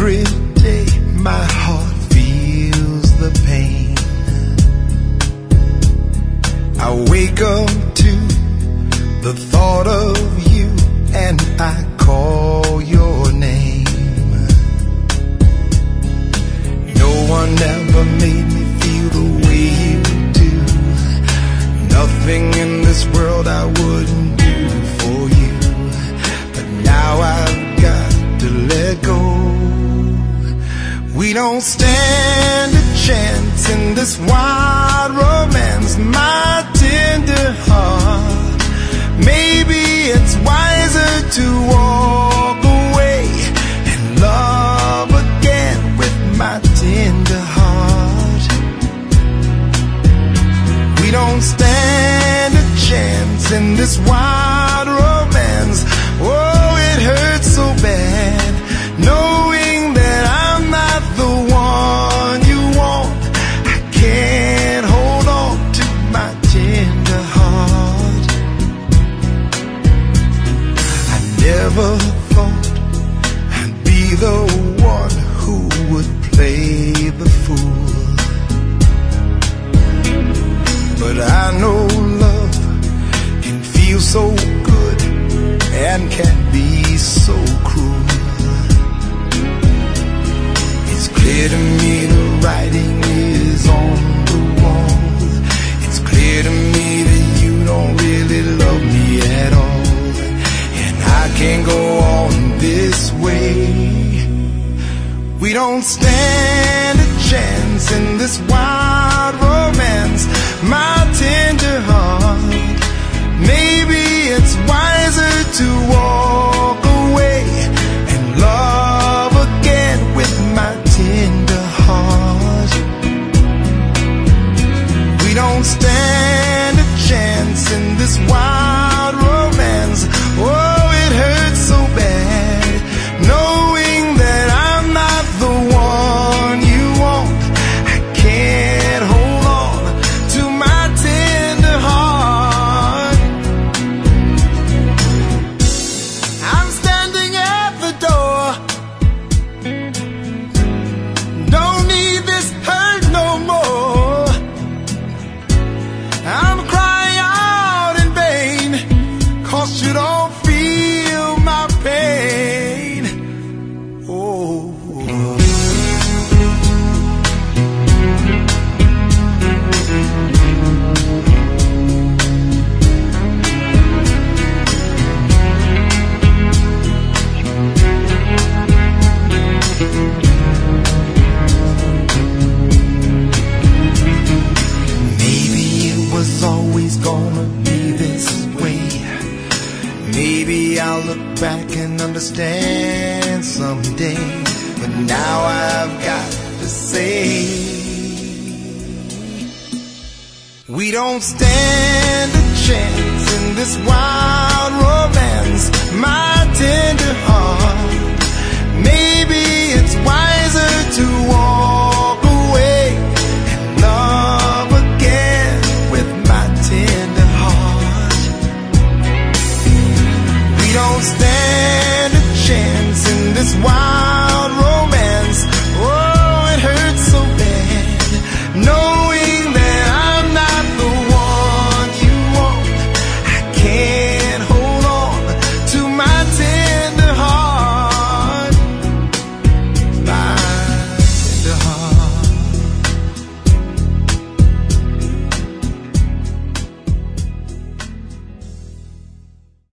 Every day my heart feels the pain. I wake up to the thought of you and I call your name. No one ever made me feel the way you do. Nothing in this world I wouldn't do for you. But now I've got to let go. We don't stand a chance in this wild romance, my tender heart. Maybe it's wiser to walk away and love again with my tender heart. We don't stand a chance in this wild romance. Oh, it hurts so bad knowing that I'm not the one you want. I can't hold on to my tender heart. I never thought I'd be the one who would play the fool. But I know love can feel so good and can be so cruel. It's clear to me the writing is on the wall. It's clear to me that you don't really love me at all. And I can't go on this way. We don't stand a chance in this wild romance, my tender heart. Maybe it's wiser to walk away and love again with my tender heart. We don't stand a chance in this wild romance. Oh, it hurts so bad knowing that I'm not the one you want. I can't hold on to my tender heart. I'm standing at the door. Don't need this hurt no more. I'm crying out in vain, 'cause you don't feel my pain. Oh. Maybe it was always gonna be this way. Maybe I'll look back and understand someday. But now I've got to say, we don't stand a chance in this wild romance, my tender heart. Maybe it's wiser to